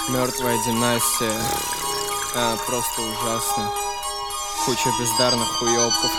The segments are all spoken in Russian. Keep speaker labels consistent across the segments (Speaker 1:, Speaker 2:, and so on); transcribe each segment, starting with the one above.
Speaker 1: Мертвая династия. Просто ужасно. Куча бездарных хуёбков.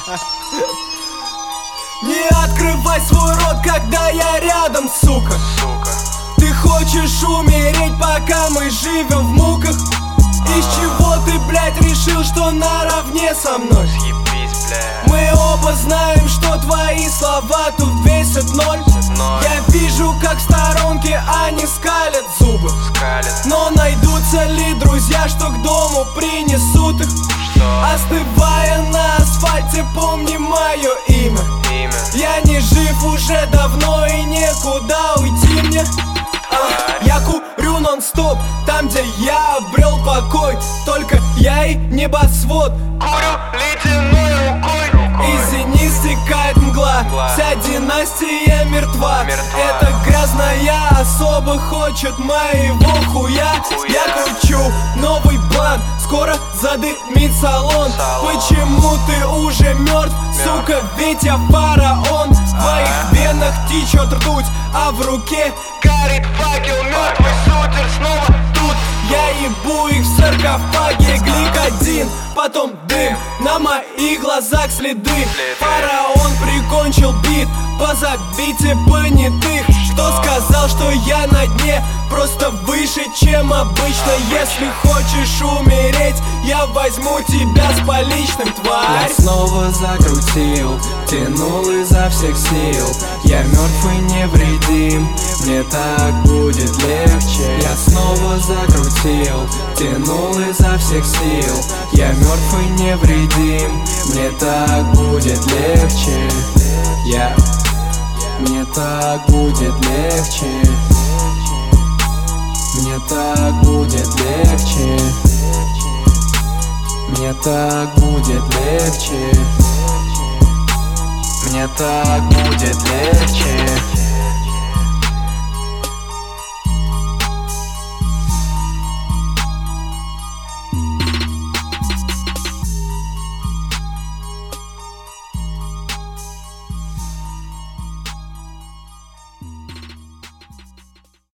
Speaker 2: Не открывай свой рот, когда я рядом, сука. Ты хочешь умереть, пока мы живем в муках? Из чего ты, блядь, решил, что наравне со мной? Мы оба знаем, что твои слова тут весят ноль. Я вижу, как в сторонке они скалят зубы. Но найдутся ли друзья, что к дому принесут их? Остывая на асфальте, помни мое имя. Я не жив уже давно и некуда уйти мне. Я курю нон-стоп, там, где я обрел покой. Только я и небосвод.
Speaker 3: Курю ледяной рукой.
Speaker 2: Из зениц стекает мгла. Вся династия мертва. Эта грязная особа хочет моего хуя. Я кручу новый план, скоро задымит салон. Почему ты уже мертв, сука, ведь я фараон. В твоих венах течет ртуть, а в руке
Speaker 3: Горит факел, мертвый сутер снова тут.
Speaker 2: я ебу их в саркофаге. Гликодин, потом дым, на моих глазах следы. Фараон прикончил бит, позовите понятых. Кто сказал, что я на дне, просто выше, чем обычно. Если хочешь умереть, я возьму тебя с поличным, тварь.
Speaker 4: Я снова закрутил, тянул изо всех сил. Я мертв и невредим, мне так будет легче. Я снова закрутил, тянул изо всех сил. Я мертв и невредим, мне так будет легче. Мне так будет легче. Мне так будет легче. Мне так будет легче. Мне так будет легче.